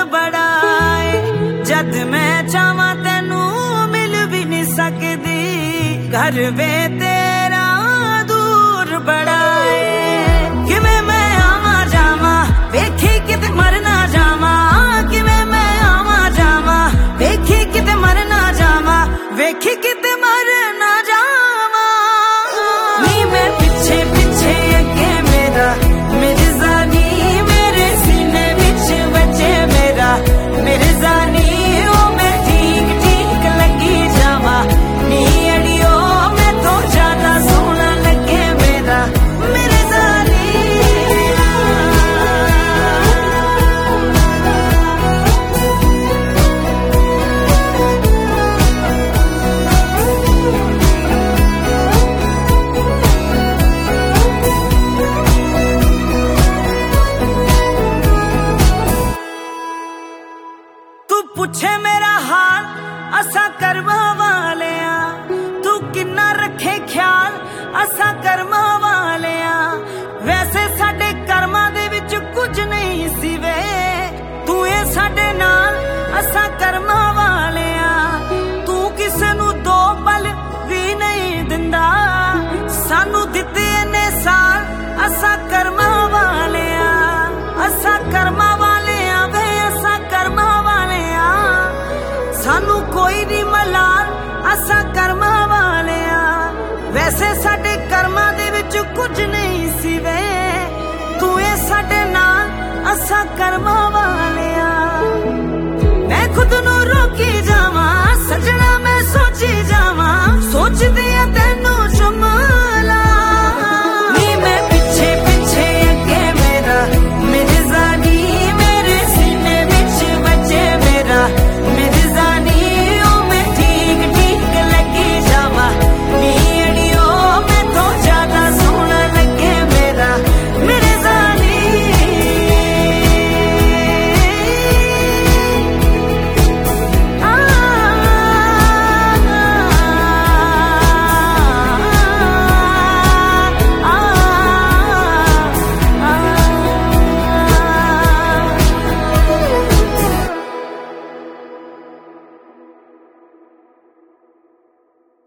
बड़ा है। जद मैं चाहवां तैनू मिल भी नहीं सकदी, घर वे तेरा दूर बड़ा है। किवें मैं आवां जावां वेखी किते मर ना जावां, किवें मैं आवां जावां वेखी किते मर ना जावां, वेखी किते मर ना जावां। नी मैं पिछे पिछे अगे मेरा मेरी जानी मेरे सीने विच बचे मेरा, मेरे जानी ओ मैं ठीक ठीक लगी जावा। नी अड़ियो मैं तो ज्यादा सोहना लगे मेरा, मेरे जानी। तू पूछे मेरा हाल असा करवा वाले आ, तू किन्ना रखे ख्याल असा कर्मा वाले आ। वैसे साडे कर्मां दे विच कुछ नहीं सी वे, तू ए साडे नाल असा कर्मा वाले आ। तू किसे नू दो पल भी नहीं दिंदा, सानू दित्ते इन्ने साल असा कर्मा वाले आ। असा कर्मा वाले आ वे असा कर्मा वाले आ, सानू कोई नहीं मलाल असा कर्मा वाले आ। वैसे साडे कर्मां दे विच कुछ नहीं सी वे, तू ए साडे नाल असा कर्मा वाले